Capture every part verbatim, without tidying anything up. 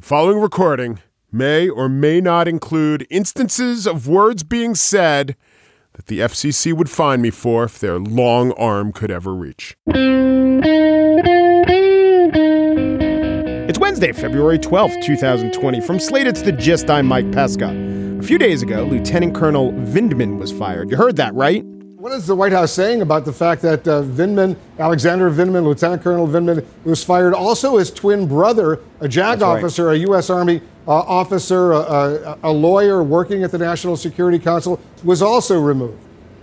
following recording may or may not include instances of words being said that the F C C would fine me for if their long arm could ever reach. It's Wednesday, February twelfth, twenty twenty. From Slate, it's The Gist. I'm Mike Pesca. A few days ago, Lieutenant Colonel Vindman was fired. You heard that, right? What is the White House saying about the fact that uh, Vindman, Alexander Vindman, Lieutenant Colonel Vindman, was fired? Also, his twin brother, a JAG That's officer, right. a U S Army uh, officer, uh, a lawyer working at the National Security Council, was also removed.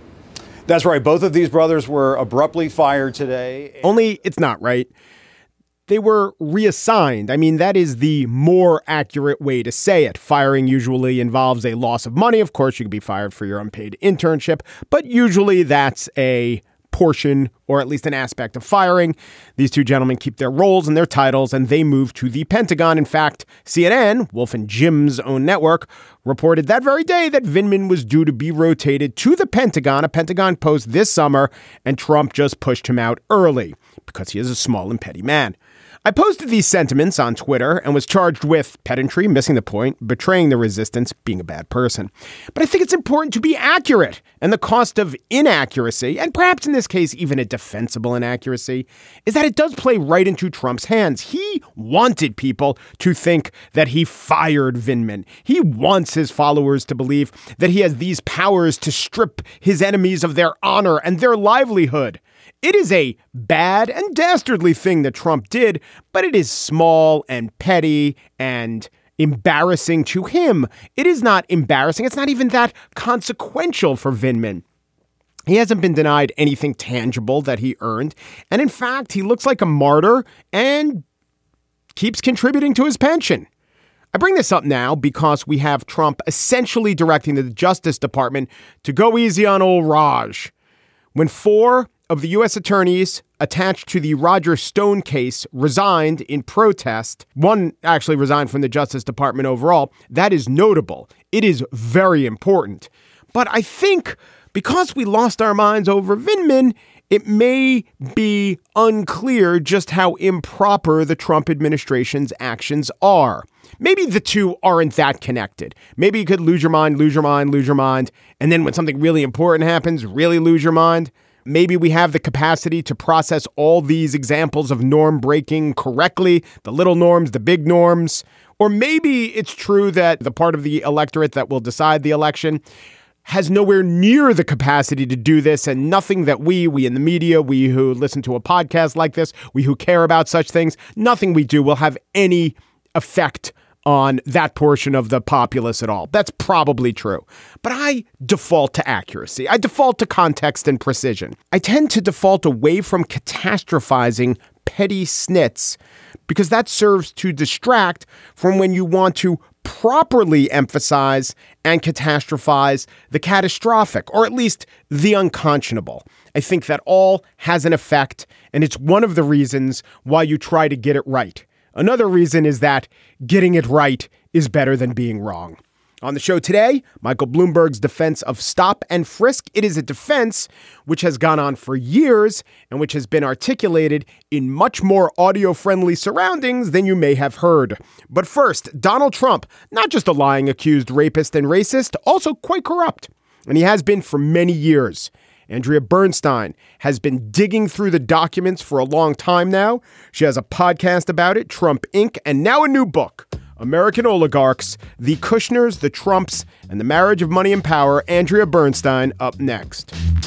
That's right. Both of these brothers were abruptly fired today. Only it's not right. They were reassigned. I mean, that is the more accurate way to say it. Firing usually involves a loss of money. Of course, you can be fired for your unpaid internship, but usually that's a portion or at least an aspect of firing. These two gentlemen keep their roles and their titles, and they move to the Pentagon. In fact, C N N, Wolf and Jim's own network, reported that very day that Vindman was due to be rotated to the Pentagon, a Pentagon post this summer, and Trump just pushed him out early because he is a small and petty man. I posted these sentiments on Twitter and was charged with pedantry, missing the point, betraying the resistance, being a bad person. But I think it's important to be accurate, and the cost of inaccuracy, and perhaps in this case even a defensible inaccuracy, is that it does play right into Trump's hands. He wanted people to think that he fired Vindman. He wants his followers to believe that he has these powers to strip his enemies of their honor and their livelihood. It is a bad and dastardly thing that Trump did, but it is small and petty and embarrassing to him. It is not embarrassing. It's not even that consequential for Vindman. He hasn't been denied anything tangible that he earned. And in fact, he looks like a martyr and keeps contributing to his pension. I bring this up now because we have Trump essentially directing the Justice Department to go easy on old Raj. When four of the U S attorneys attached to the Roger Stone case resigned in protest, one actually resigned from the Justice Department overall, that is notable. It is very important. But I think because we lost our minds over Vindman, it may be unclear just how improper the Trump administration's actions are. Maybe the two aren't that connected. Maybe you could lose your mind, lose your mind, lose your mind, and then when something really important happens, really lose your mind. Maybe we have the capacity to process all these examples of norm breaking correctly, the little norms, the big norms. Or maybe it's true that the part of the electorate that will decide the election has nowhere near the capacity to do this, and nothing that we, we in the media, we who listen to a podcast like this, we who care about such things, nothing we do will have any effect on that portion of the populace at all. That's probably true. But I default to accuracy. I default to context and precision. I tend to default away from catastrophizing petty snits because that serves to distract from when you want to properly emphasize and catastrophize the catastrophic, or at least the unconscionable. I think that all has an effect, and it's one of the reasons why you try to get it right. Another reason is that getting it right is better than being wrong. On the show today, Michael Bloomberg's defense of stop and frisk. It is a defense which has gone on for years and which has been articulated in much more audio-friendly surroundings than you may have heard. But first, Donald Trump, not just a lying accused rapist and racist, also quite corrupt. And he has been for many years. Andrea Bernstein has been digging through the documents for a long time now. She has a podcast about it, Trump Incorporated, and now a new book, American Oligarchs, the Kushners, the Trumps, and the Marriage of Money and Power. Andrea Bernstein up next.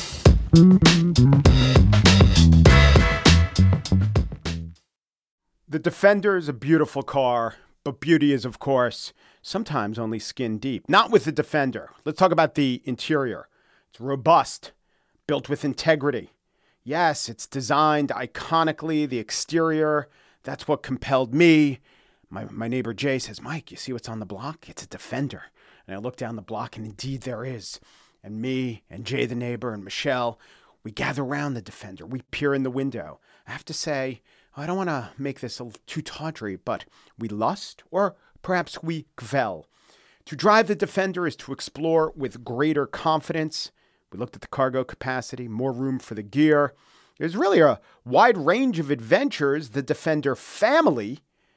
The Defender is a beautiful car, but beauty is, of course, sometimes only skin deep. Not with the Defender. Let's talk about the interior. It's robust. Built with integrity. Yes, it's designed iconically, the exterior. That's what compelled me. My my neighbor Jay says, Mike, you see what's on the block? It's a Defender. And I look down the block, and indeed there is. And me and Jay the neighbor and Michelle, we gather around the Defender. We peer in the window. I have to say, I don't want to make this a too tawdry, but we lust, or perhaps we gvel. To drive the Defender is to explore with greater confidence. We looked at the cargo capacity, more room for the gear. There's really a wide range of adventures the Defender family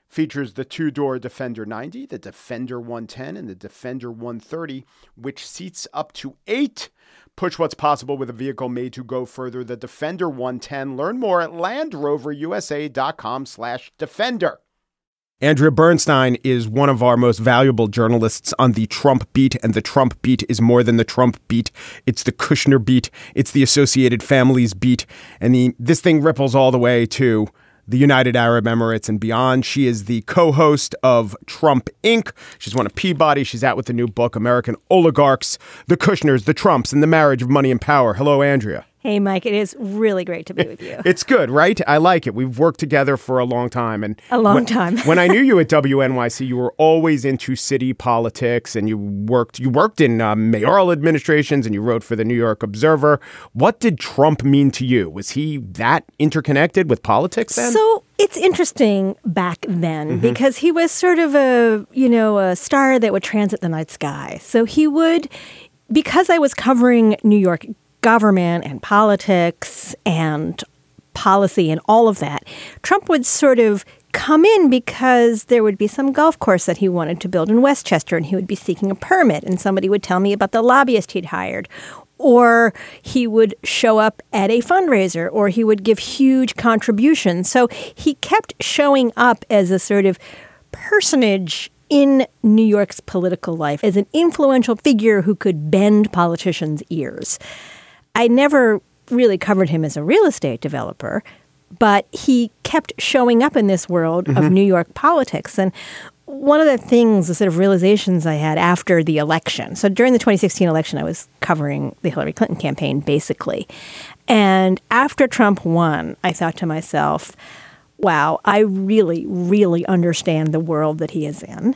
features the two-door Defender ninety, the Defender one ten, and the Defender one thirty, which seats up to eight. Push what's possible with a vehicle made to go further. The Defender one ten. Learn more at LandRoverUSA.com slash Defender. Andrea Bernstein is one of our most valuable journalists on the Trump beat, and the Trump beat is more than the Trump beat. It's the Kushner beat. It's the Associated Families beat. And the, this thing ripples all the way to the United Arab Emirates and beyond. She is the co-host of Trump Incorporated. She's won a Peabody. She's out with the new book, American Oligarchs, the Kushners, the Trumps, and the Marriage of Money and Power. Hello, Andrea. Hey, Mike, it is really great to be with you. It's good, right? I like it. We've worked together for a long time. and A long when, time. When I knew you at W N Y C, you were always into city politics, and you worked you worked in uh, mayoral administrations, and you wrote for the New York Observer. What did Trump mean to you? Was he that interconnected with politics then? So it's interesting back then mm-hmm. because he was sort of a, you know, a star that would transit the night sky. So he would, because I was covering New York government and politics and policy and all of that, Trump would sort of come in because there would be some golf course that he wanted to build in Westchester, and he would be seeking a permit, and somebody would tell me about the lobbyist he'd hired. Or he would show up at a fundraiser, or he would give huge contributions. So he kept showing up as a sort of personage in New York's political life, as an influential figure who could bend politicians' ears. I never really covered him as a real estate developer, but he kept showing up in this world mm-hmm. of New York politics. And one of the things, the sort of realizations I had after the election, so during the twenty sixteen election, I was covering the Hillary Clinton campaign, basically. And after Trump won, I thought to myself, wow, I really, really understand the world that he is in,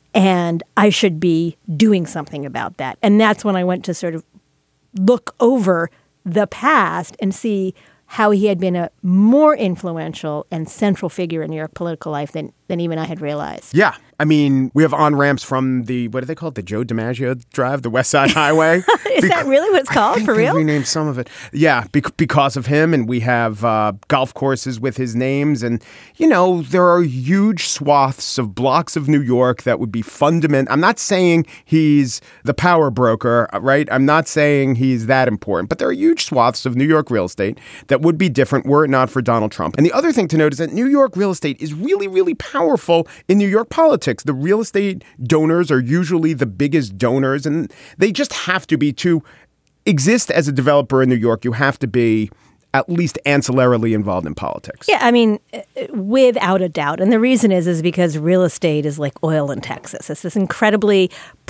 and I should be doing something about that. And that's when I went to sort of look over the past and see how he had been a more influential and central figure in New York political life than, than even I had realized. Yeah. I mean, we have on-ramps from the, what do they call it, the Joe DiMaggio Drive, the West Side Highway. Is Bec- that really what it's called, I think for real? We named some of it. Yeah, bec- because of him, and we have uh, golf courses with his names. And, you know, there are huge swaths of blocks of New York that would be fundamental. I'm not saying he's the power broker, right? I'm not saying he's that important. But there are huge swaths of New York real estate that would be different were it not for Donald Trump. And the other thing to note is that New York real estate is really, really powerful in New York politics. The real estate donors are usually the biggest donors, and they just have to be. To exist as a developer in New York, you have to be at least ancillarily involved in politics. Yeah, I mean, without a doubt. And the reason is, is because real estate is like oil in Texas. It's this incredibly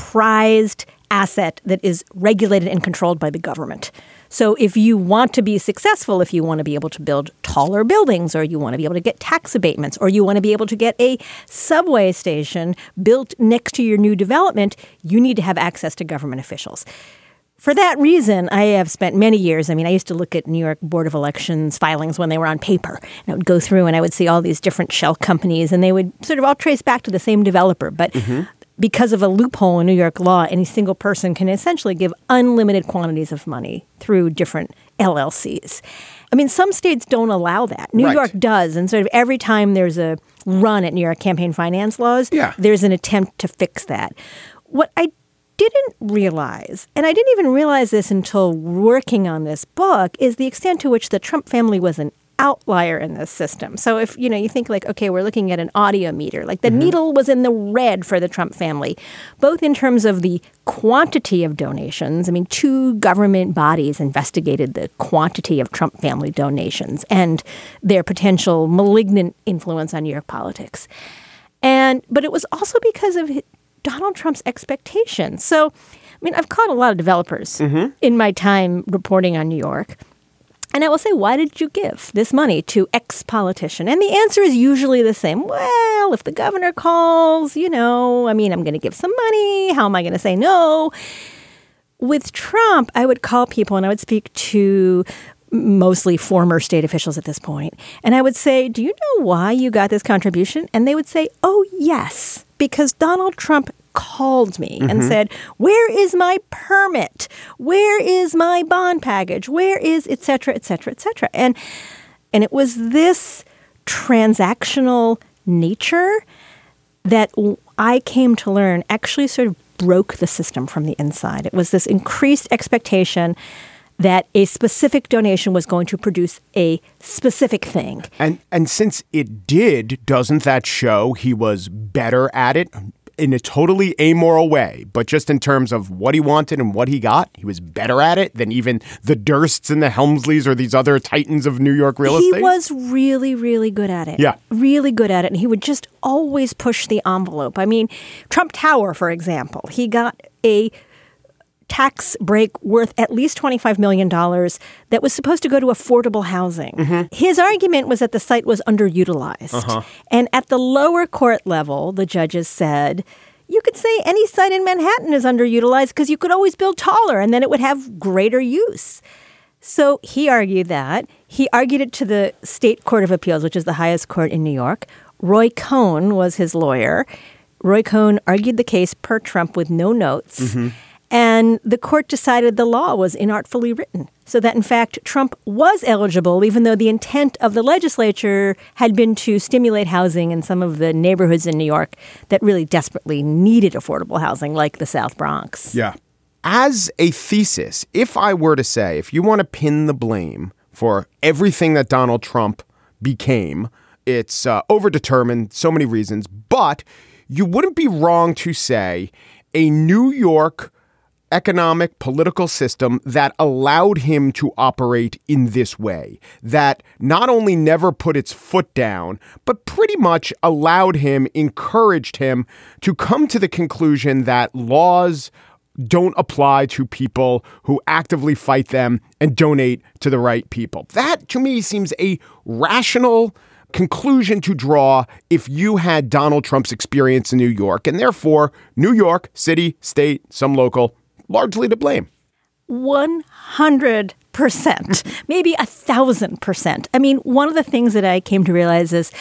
prized asset that is regulated and controlled by the government. So if you want to be successful, if you want to be able to build taller buildings, or you want to be able to get tax abatements, or you want to be able to get a subway station built next to your new development, you need to have access to government officials. For that reason, I have spent many years, I mean, I used to look at New York Board of Elections filings when they were on paper. And I would go through and I would see all these different shell companies, and they would sort of all trace back to the same developer. But mm-hmm. because of a loophole in New York law, any single person can essentially give unlimited quantities of money through different L L Cs. I mean, some states don't allow that. New right. York does. And sort of every time there's a run at New York campaign finance laws, yeah. there's an attempt to fix that. What I didn't realize, and I didn't even realize this until working on this book, is the extent to which the Trump family was an outlier in this system. So if, you know, you think like, okay, we're looking at an audiometer, like the mm-hmm. needle was in the red for the Trump family, both in terms of the quantity of donations. I mean, two government bodies investigated the quantity of Trump family donations and their potential malignant influence on New York politics. And, but it was also because of Donald Trump's expectations. So, I mean, I've caught a lot of developers mm-hmm. in my time reporting on New York. And I will say, why did you give this money to X politician? And the answer is usually the same. Well, if the governor calls, you know, I mean, I'm going to give some money. How am I going to say no? With Trump, I would call people and I would speak to mostly former state officials at this point. And I would say, do you know why you got this contribution? And they would say, oh, yes, because Donald Trump called me mm-hmm. and said, where is my permit? Where is my bond package? Where is et cetera, et cetera, et cetera. And, and it was this transactional nature that I came to learn actually sort of broke the system from the inside. It was this increased expectation that a specific donation was going to produce a specific thing. And and since it did, doesn't that show he was better at it in a totally amoral way? But just in terms of what he wanted and what he got, he was better at it than even the Dursts and the Helmsleys or these other titans of New York real estate? He was really, really good at it. Yeah. Really good at it. And he would just always push the envelope. I mean, Trump Tower, for example, he got a tax break worth at least twenty-five million dollars that was supposed to go to affordable housing. Mm-hmm. His argument was that the site was underutilized. Uh-huh. And at the lower court level, the judges said, you could say any site in Manhattan is underutilized because you could always build taller and then it would have greater use. So he argued that. He argued it to the State Court of Appeals, which is the highest court in New York. Roy Cohn was his lawyer. Roy Cohn argued the case per Trump with no notes. Mm-hmm. And the court decided the law was inartfully written, so that, in fact, Trump was eligible, even though the intent of the legislature had been to stimulate housing in some of the neighborhoods in New York that really desperately needed affordable housing, like the South Bronx. Yeah. As a thesis, if I were to say, if you want to pin the blame for everything that Donald Trump became, it's uh, overdetermined, so many reasons, but you wouldn't be wrong to say a New York economic political system that allowed him to operate in this way, that not only never put its foot down, but pretty much allowed him, encouraged him to come to the conclusion that laws don't apply to people who actively fight them and donate to the right people. That, to me, seems a rational conclusion to draw if you had Donald Trump's experience in New York, and therefore New York, city, state, some local, largely to blame. one hundred percent, maybe a thousand percent. I mean, one of the things that I came to realize is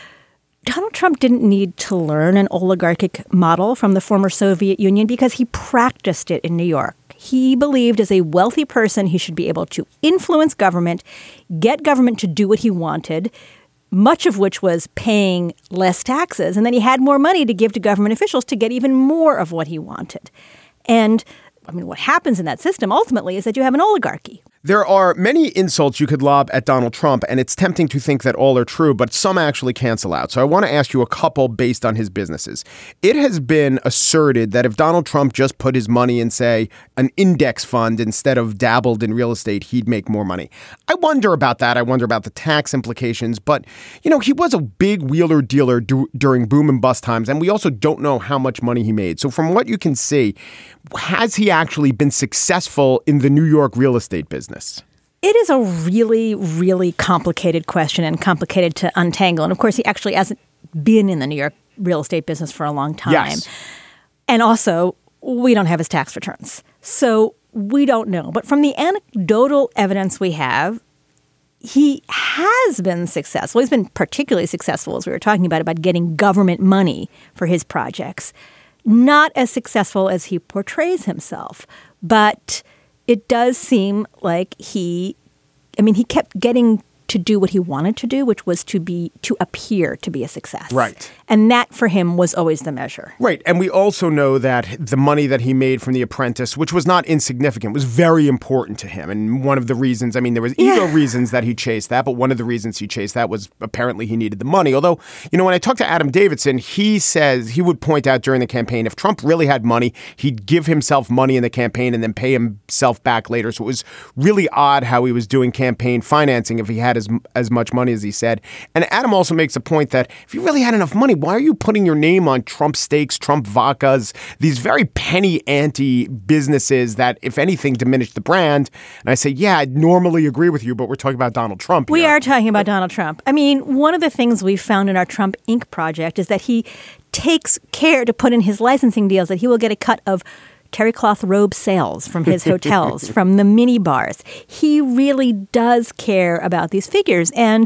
Donald Trump didn't need to learn an oligarchic model from the former Soviet Union because he practiced it in New York. He believed as a wealthy person, he should be able to influence government, get government to do what he wanted, much of which was paying less taxes. And then he had more money to give to government officials to get even more of what he wanted. And I mean, what happens in that system ultimately is that you have an oligarchy. There are many insults you could lob at Donald Trump, and it's tempting to think that all are true, but some actually cancel out. So I want to ask you a couple based on his businesses. It has been asserted that if Donald Trump just put his money in, say, an index fund instead of dabbled in real estate, he'd make more money. I wonder about that. I wonder about the tax implications. But, you know, he was a big wheeler dealer du- during boom and bust times, and we also don't know how much money he made. So from what you can see, has he actually been successful in the New York real estate business? It is a really, really complicated question and complicated to untangle. And of course, he actually hasn't been in the New York real estate business for a long time. Yes. And also, we don't have his tax returns. So we don't know. But from the anecdotal evidence we have, he has been successful. He's been particularly successful, as we were talking about, about getting government money for his projects. Not as successful as he portrays himself, but it does seem like he, I mean, he kept getting to do what he wanted to do, which was to be, to appear to be a success. Right. And that for him was always the measure. Right. And we also know that the money that he made from The Apprentice, which was not insignificant, was very important to him. And one of the reasons, I mean, there was ego yeah. reasons that he chased that, but one of the reasons he chased that was apparently he needed the money. Although, you know, when I talked to Adam Davidson, he says he would point out during the campaign, if Trump really had money, he'd give himself money in the campaign and then pay himself back later. So it was really odd how he was doing campaign financing if he had as, as much money as he said. And Adam also makes a point that if you really had enough money, why are you putting your name on Trump steaks, Trump vodkas, these very penny ante businesses that, if anything, diminish the brand? And I say, yeah, I'd normally agree with you, but we're talking about Donald Trump here. We are talking about Donald Trump. I mean, one of the things we found in our Trump Incorporated project is that he takes care to put in his licensing deals that he will get a cut of terry cloth robe sales from his hotels, from the mini bars. He really does care about these figures. And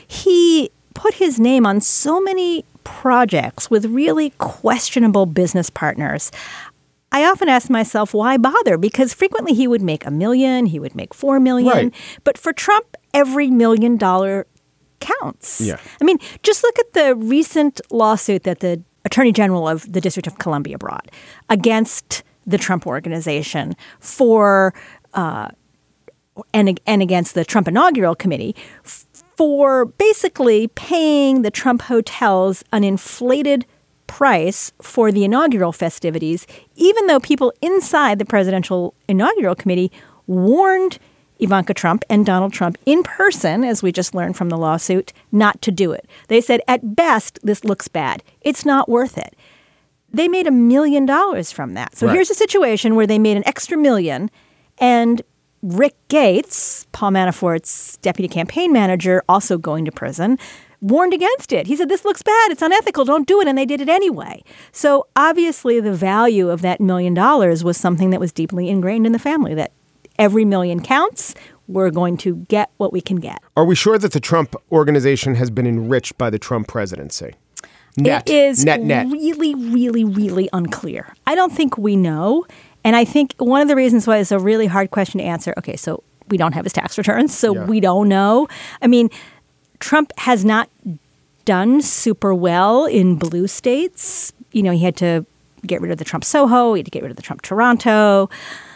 he put his name on so many projects with really questionable business partners. I often ask myself, why bother? Because frequently he would make a million, he would make four million. Right. But for Trump, every million dollar counts. Yeah. I mean, just look at the recent lawsuit that the Attorney General of the District of Columbia brought against the Trump Organization for uh, and, and against the Trump Inaugural Committee for basically paying the Trump hotels an inflated price for the inaugural festivities, even though people inside the Presidential Inaugural Committee warned Ivanka Trump and Donald Trump in person, as we just learned from the lawsuit, not to do it. They said, at best, this looks bad. It's not worth it. They made a million dollars from that. So right. Here's a situation where they made an extra million, and Rick Gates, Paul Manafort's deputy campaign manager, also going to prison, warned against it. He said, this looks bad. It's unethical. Don't do it. And they did it anyway. So obviously the value of that million dollars was something that was deeply ingrained in the family, that every million counts. We're going to get what we can get. Are we sure that the Trump Organization has been enriched by the Trump presidency? Net, it is net, net. really, really, really unclear. I don't think we know. And I think one of the reasons why it's a really hard question to answer, okay, so we don't have his tax returns, so yeah. we don't know. I mean, Trump has not done super well in blue states. You know, he had to get rid of the Trump Soho. He had to get rid of the Trump Toronto.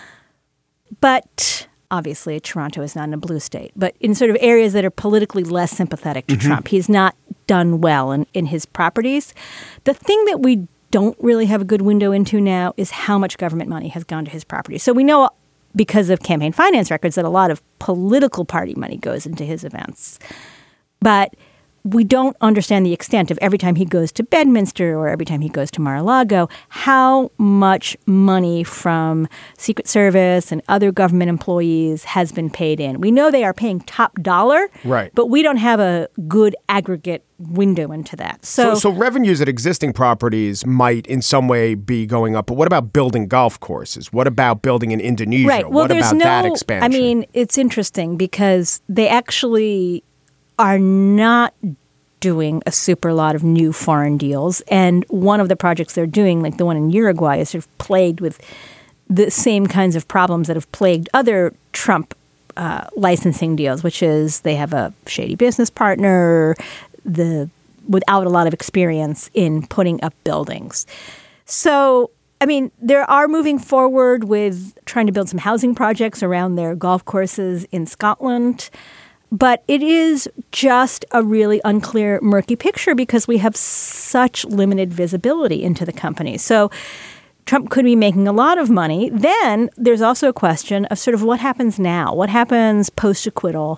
But obviously, Toronto is not in a blue state. But in sort of areas that are politically less sympathetic to mm-hmm. Trump, he's not done well in, in his properties. The thing that we don't really have a good window into now is how much government money has gone to his properties. So we know because of campaign finance records that a lot of political party money goes into his events. But we don't understand the extent of every time he goes to Bedminster or every time he goes to Mar-a-Lago, how much money from Secret Service and other government employees has been paid in. We know they are paying top dollar, right. but we don't have a good aggregate window into that. So, so, so revenues at existing properties might in some way be going up. But what about building golf courses? What about building in Indonesia? Right. Well, what there's about no, that expansion? I mean, it's interesting because they actually are not doing a super lot of new foreign deals. And one of the projects they're doing, like the one in Uruguay, is sort of plagued with the same kinds of problems that have plagued other Trump uh, licensing deals, which is they have a shady business partner the without a lot of experience in putting up buildings. So, I mean, they are moving forward with trying to build some housing projects around their golf courses in Scotland. But it is just a really unclear, murky picture because we have such limited visibility into the company. So Trump could be making a lot of money. Then there's also a question of sort of what happens now? What happens post-acquittal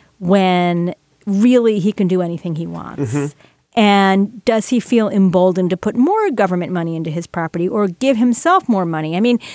when really he can do anything he wants? Mm-hmm. And does he feel emboldened to put more government money into his property or give himself more money? I mean,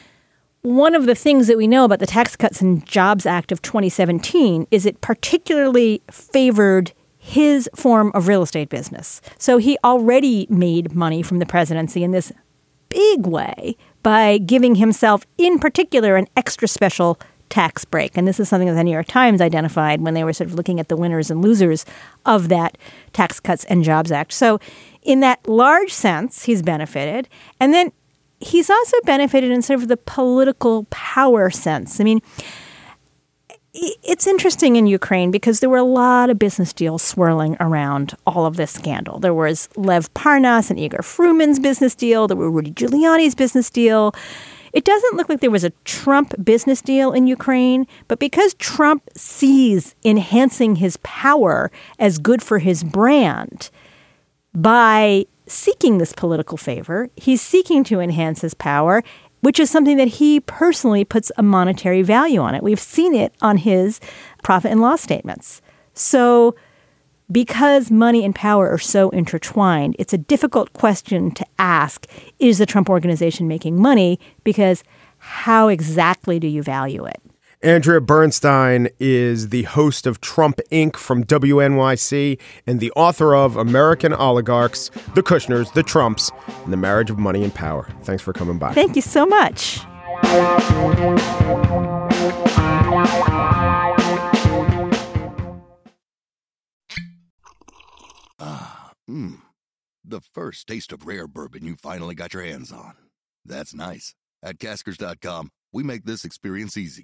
one of the things that we know about the Tax Cuts and Jobs Act of twenty seventeen is it particularly favored his form of real estate business. So he already made money from the presidency in this big way by giving himself, in particular, an extra special tax break. And this is something that the New York Times identified when they were sort of looking at the winners and losers of that Tax Cuts and Jobs Act. So in that large sense, he's benefited. And then he's also benefited in sort of the political power sense. I mean, it's interesting in Ukraine because there were a lot of business deals swirling around all of this scandal. There was Lev Parnas and Igor Fruman's business deal. There were Rudy Giuliani's business deal. It doesn't look like there was a Trump business deal in Ukraine, but because Trump sees enhancing his power as good for his brand by seeking this political favor, he's seeking to enhance his power, which is something that he personally puts a monetary value on it. We've seen it on his profit and loss statements. So because money and power are so intertwined, it's a difficult question to ask, is the Trump Organization making money? Because how exactly do you value it? Andrea Bernstein is the host of Trump Incorporated from W N Y C and the author of American Oligarchs, The Kushners, The Trumps, and the Marriage of Money and Power. Thanks for coming by. Thank you so much. Ah, mmm. The first taste of rare bourbon you finally got your hands on. That's nice. At Caskers dot com, we make this experience easy.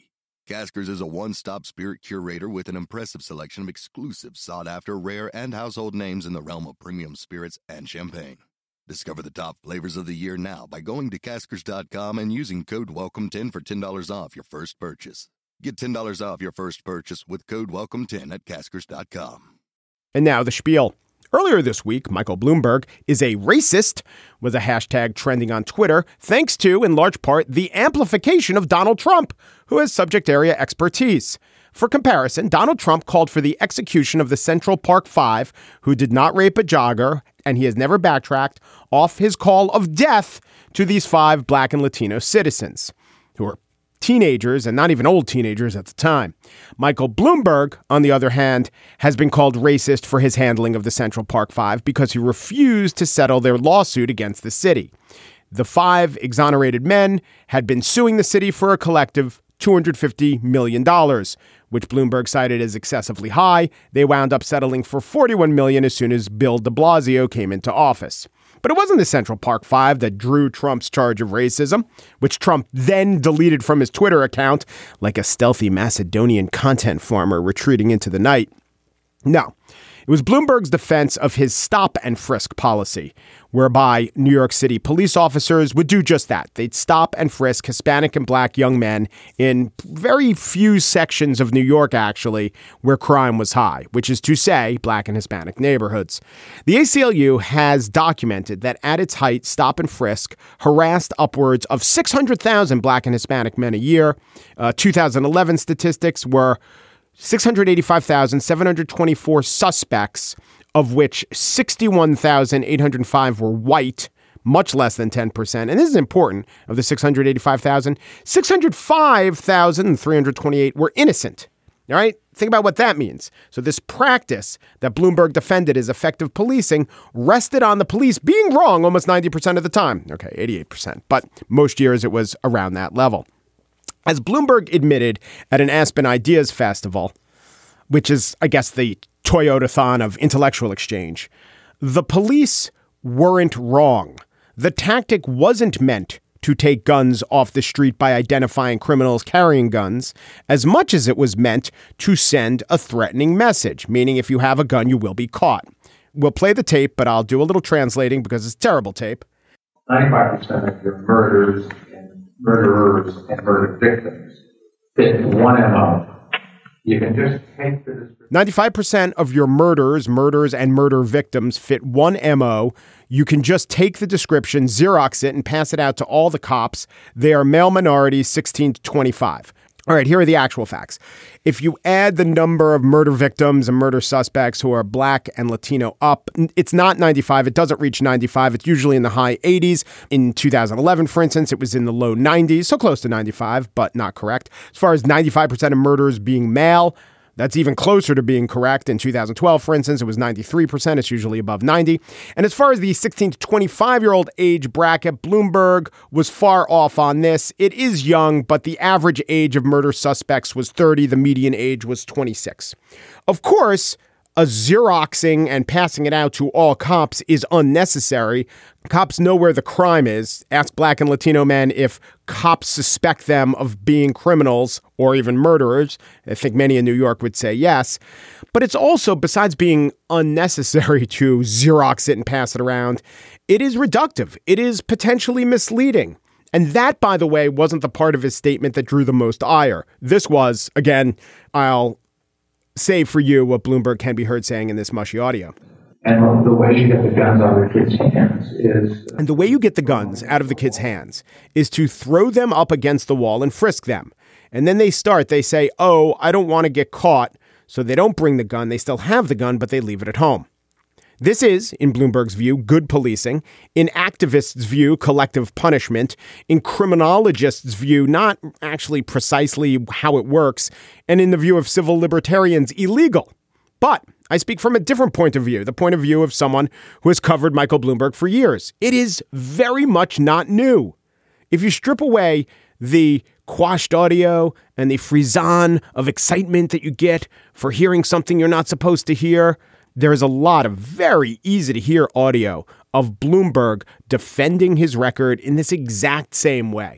Caskers is a one-stop spirit curator with an impressive selection of exclusive, sought-after, rare, and household names in the realm of premium spirits and champagne. Discover the top flavors of the year now by going to caskers dot com and using code welcome ten for ten dollars off your first purchase. Get ten dollars off your first purchase with code welcome ten at caskers dot com. And now the spiel. Earlier this week, Michael Bloomberg is a racist was a hashtag trending on Twitter, thanks to, in large part, the amplification of Donald Trump, who has subject area expertise. For comparison, Donald Trump called for the execution of the Central Park Five, who did not rape a jogger, and he has never backtracked off his call of death to these five Black and Latino citizens, who are teenagers and not even old teenagers at the time. Michael Bloomberg, on the other hand, has been called racist for his handling of the Central Park Five because he refused to settle their lawsuit against the city. The five exonerated men had been suing the city for a collective two hundred fifty million dollars, which Bloomberg cited as excessively high. They wound up settling for forty-one million dollars as soon as Bill de Blasio came into office. But it wasn't the Central Park Five that drew Trump's charge of racism, which Trump then deleted from his Twitter account like a stealthy Macedonian content farmer retreating into the night. No, it was Bloomberg's defense of his stop and frisk policy, whereby New York City police officers would do just that. They'd stop and frisk Hispanic and Black young men in very few sections of New York, actually, where crime was high, which is to say, Black and Hispanic neighborhoods. The A C L U has documented that at its height, stop and frisk harassed upwards of six hundred thousand Black and Hispanic men a year. Uh, two thousand eleven statistics were six hundred eighty-five thousand seven hundred twenty-four suspects, of which sixty-one thousand eight hundred five were white, much less than ten percent. And this is important. Of the six hundred eighty-five thousand, six hundred five thousand three hundred twenty-eight were innocent. All right? Think about what that means. So this practice that Bloomberg defended as effective policing rested on the police being wrong almost ninety percent of the time. Okay, eighty-eight percent. But most years it was around that level. As Bloomberg admitted at an Aspen Ideas Festival, which is, I guess, the Toyota-thon of intellectual exchange, the police weren't wrong. The tactic wasn't meant to take guns off the street by identifying criminals carrying guns, as much as it was meant to send a threatening message, meaning if you have a gun, you will be caught. We'll play the tape, but I'll do a little translating because it's terrible tape. ninety-five percent of your murders and murderers and murder victims fit one M O. You can just take the description. ninety-five percent of your murders, murders, and murder victims fit one M O. You can just take the description, Xerox it, and pass it out to all the cops. They are male minorities, sixteen to twenty-five. All right, here are the actual facts. If you add the number of murder victims and murder suspects who are Black and Latino up, it's not ninety-five. It doesn't reach ninety-five. It's usually in the high eighties. In two thousand eleven, for instance, it was in the low nineties, so close to ninety-five, but not correct. As far as ninety-five percent of murders being male, that's even closer to being correct. In two thousand twelve, for instance, it was ninety-three percent. It's usually above ninety. And as far as the sixteen to twenty-five-year-old age bracket, Bloomberg was far off on this. It is young, but the average age of murder suspects was thirty. The median age was twenty-six. Of course, a Xeroxing and passing it out to all cops is unnecessary. Cops know where the crime is. Ask Black and Latino men if cops suspect them of being criminals or even murderers. I think many in New York would say yes. But it's also, besides being unnecessary to Xerox it and pass it around, it is reductive. It is potentially misleading. And that, by the way, wasn't the part of his statement that drew the most ire. This was, again, I'll say for you what Bloomberg can be heard saying in this mushy audio. And the way you get the guns out of the kids' hands is... And the way you get the guns out of the kids' hands is to throw them up against the wall and frisk them. And then they start, they say, oh, I don't want to get caught. So they don't bring the gun. They still have the gun, but they leave it at home. This is, in Bloomberg's view, good policing. In activists' view, collective punishment. In criminologists' view, not actually precisely how it works. And in the view of civil libertarians, illegal. But I speak from a different point of view, the point of view of someone who has covered Michael Bloomberg for years. It is very much not new. If you strip away the quashed audio and the frisson of excitement that you get for hearing something you're not supposed to hear, there is a lot of very easy to hear audio of Bloomberg defending his record in this exact same way.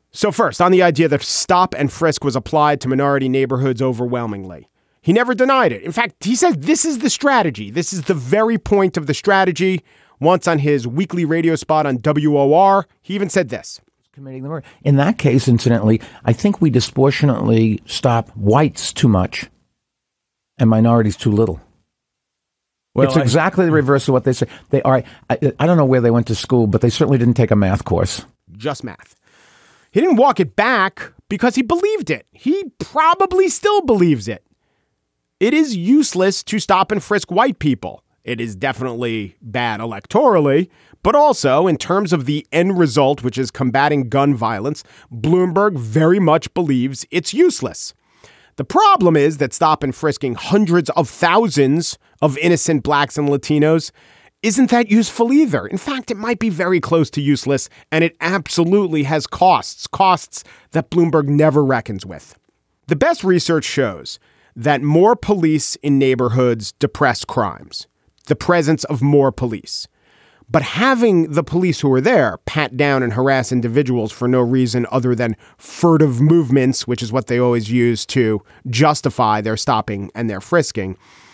So first, on the idea that stop and frisk was applied to minority neighborhoods overwhelmingly. He never denied it. In fact, he said this is the strategy. This is the very point of the strategy. Once on his weekly radio spot on W O R, he even said this. Committing the murder. In that case, incidentally, I think we disproportionately stop whites too much and minorities too little. Well, it's exactly I, the reverse of what they say. They are. I, I don't know where they went to school, but they certainly didn't take a math course. Just math. He didn't walk it back because he believed it. He probably still believes it. It is useless to stop and frisk white people. It is definitely bad electorally, but also in terms of the end result, which is combating gun violence, Bloomberg very much believes it's useless. The problem is that stop and frisking hundreds of thousands of innocent blacks and Latinos isn't that useful either. In fact, it might be very close to useless, and it absolutely has costs, costs that Bloomberg never reckons with. The best research shows that more police in neighborhoods depress crimes, the presence of more police. But having the police who are there pat down and harass individuals for no reason other than furtive movements, which is what they always use to justify their stopping and their frisking,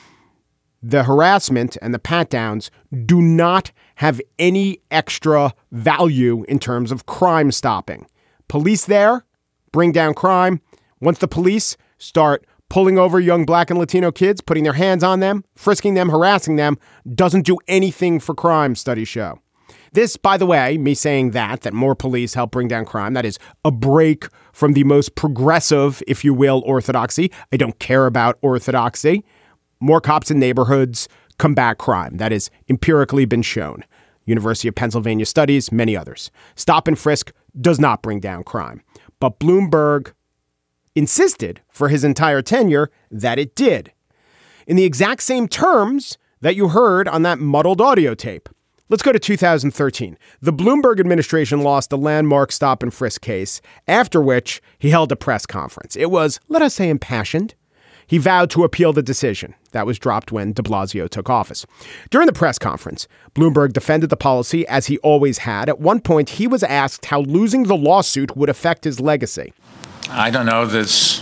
the harassment and the pat downs do not have any extra value in terms of crime stopping. Police there bring down crime. Once the police start pulling over young black and Latino kids, putting their hands on them, frisking them, harassing them, doesn't do anything for crime, studies show. This, by the way, me saying that, that more police help bring down crime, that is a break from the most progressive, if you will, orthodoxy. I don't care about orthodoxy. More cops in neighborhoods combat crime. That has empirically been shown. University of Pennsylvania studies, many others. Stop and frisk does not bring down crime. But Bloomberg insisted for his entire tenure that it did, in the exact same terms that you heard on that muddled audio tape. Let's go to two thousand thirteen. The Bloomberg administration lost the landmark stop and frisk case, after which he held a press conference. It was, let us say, impassioned. He vowed to appeal the decision. That was dropped when de Blasio took office. During the press conference, Bloomberg defended the policy as he always had. At one point, he was asked how losing the lawsuit would affect his legacy. I don't know, there's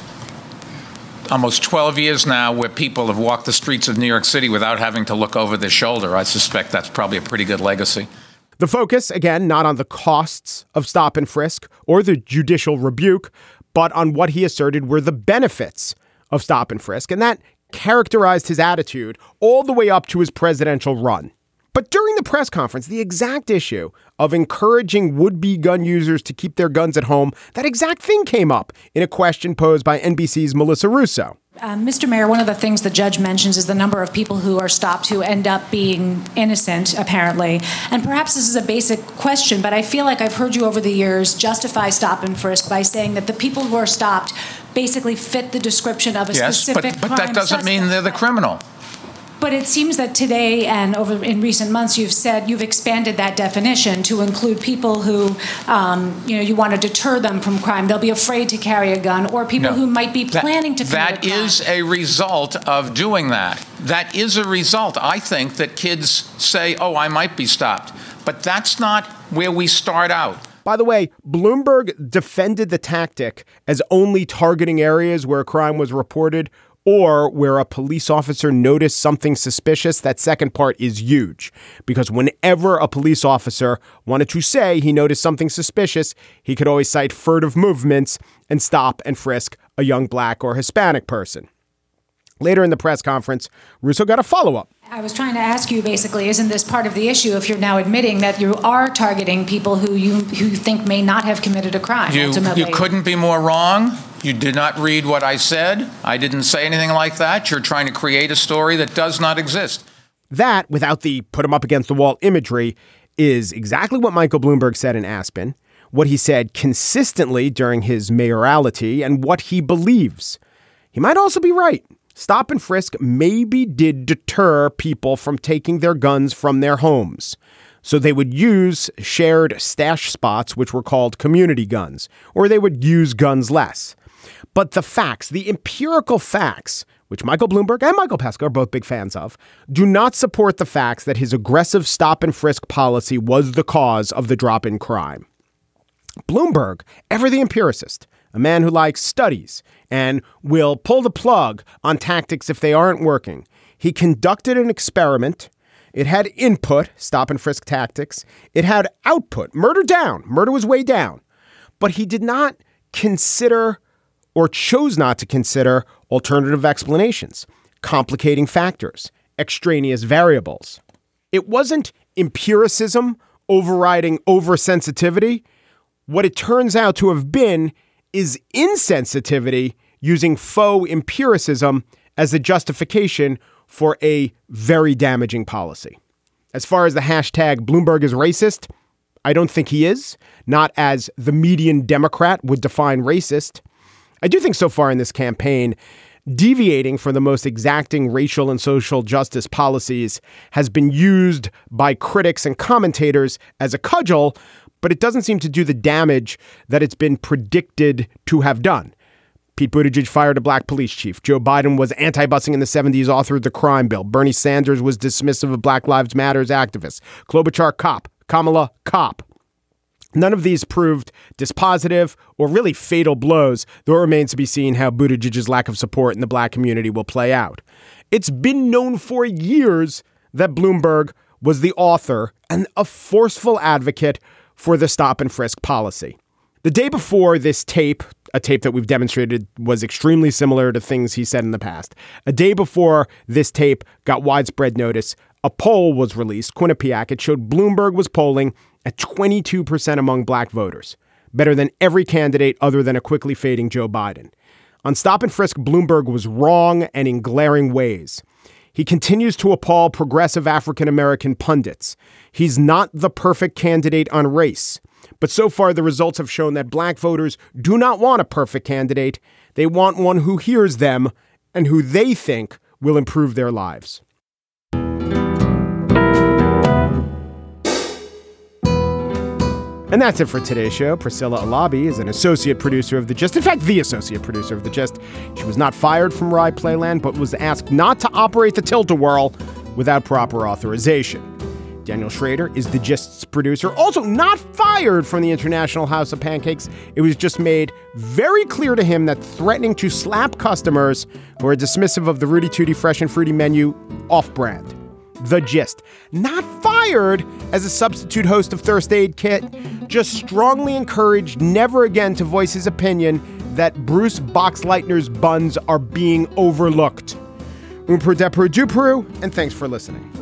almost twelve years now where people have walked the streets of New York City without having to look over their shoulder. I suspect that's probably a pretty good legacy. The focus, again, not on the costs of stop and frisk or the judicial rebuke, but on what he asserted were the benefits of stop and frisk. And that characterized his attitude all the way up to his presidential run. But during the press conference, the exact issue of encouraging would-be gun users to keep their guns at home, that exact thing came up in a question posed by N B C's Melissa Russo. Uh, Mister Mayor, one of the things the judge mentions is the number of people who are stopped who end up being innocent, apparently. And perhaps this is a basic question, but I feel like I've heard you over the years justify stop and frisk by saying that the people who are stopped basically fit the description of a yes, specific but, but crime that doesn't suspect. mean they're the criminal. But it seems that today and over in recent months, you've said you've expanded that definition to include people who, um, you know, you want to deter them from crime. They'll be afraid to carry a gun, or people no, who might be that, planning to commit that a crime. That is a result of doing that. That is a result. I think that kids say, oh, I might be stopped. But that's not where we start out. By the way, Bloomberg defended the tactic as only targeting areas where a crime was reported or where a police officer noticed something suspicious. That second part is huge, because whenever a police officer wanted to say he noticed something suspicious, he could always cite furtive movements and stop and frisk a young black or Hispanic person. Later in the press conference, Russo got a follow-up. I was trying to ask you, basically, isn't this part of the issue if you're now admitting that you are targeting people who you who you think may not have committed a crime, you, ultimately? You couldn't be more wrong. You did not read what I said. I didn't say anything like that. You're trying to create a story that does not exist. That, without the put him up against the wall imagery, is exactly what Michael Bloomberg said in Aspen, what he said consistently during his mayoralty, and what he believes. He might also be right. Stop and frisk maybe did deter people from taking their guns from their homes. So they would use shared stash spots, which were called community guns, or they would use guns less. But the facts, the empirical facts, which Michael Bloomberg and Michael Pesca are both big fans of, do not support the facts that his aggressive stop and frisk policy was the cause of the drop in crime. Bloomberg, ever the empiricist, a man who likes studies and will pull the plug on tactics if they aren't working. He conducted an experiment. It had input, stop and frisk tactics. It had output, murder down. Murder was way down. But he did not consider or chose not to consider alternative explanations, complicating factors, extraneous variables. It wasn't empiricism overriding oversensitivity. What it turns out to have been is insensitivity using faux empiricism as a justification for a very damaging policy. As far as the hashtag Bloomberg is racist, I don't think he is, not as the median Democrat would define racist. I do think so far in this campaign, deviating from the most exacting racial and social justice policies has been used by critics and commentators as a cudgel, but it doesn't seem to do the damage that it's been predicted to have done. Pete Buttigieg fired a black police chief. Joe Biden was anti-busing in the seventies, authored the crime bill. Bernie Sanders was dismissive of Black Lives Matters activists. Klobuchar, cop. Kamala, cop. None of these proved dispositive or really fatal blows, though it remains to be seen how Buttigieg's lack of support in the black community will play out. It's been known for years that Bloomberg was the author and a forceful advocate for the stop and frisk policy. The day before this tape, a tape that we've demonstrated was extremely similar to things he said in the past. A day before this tape got widespread notice, a poll was released, Quinnipiac. It showed Bloomberg was polling at twenty-two percent among black voters, better than every candidate other than a quickly fading Joe Biden. On stop and frisk, Bloomberg was wrong and in glaring ways. He continues to appall progressive African-American pundits. He's not the perfect candidate on race. But so far, the results have shown that black voters do not want a perfect candidate. They want one who hears them and who they think will improve their lives. And that's it for today's show. Priscilla Alabi is an associate producer of The Gist. In fact, the associate producer of The Gist. She was not fired from Rye Playland, but was asked not to operate the Tilt-A-Whirl without proper authorization. Daniel Schrader is The Gist's producer, also not fired from the International House of Pancakes. It was just made very clear to him that threatening to slap customers who are dismissive of the Rudy Tooty Fresh and Fruity menu off-brand. The Gist. Not fired as a substitute host of Thirst Aid Kit, just strongly encouraged never again to voice his opinion that Bruce Boxleitner's buns are being overlooked. Umperu Depuru Duperu, and thanks for listening.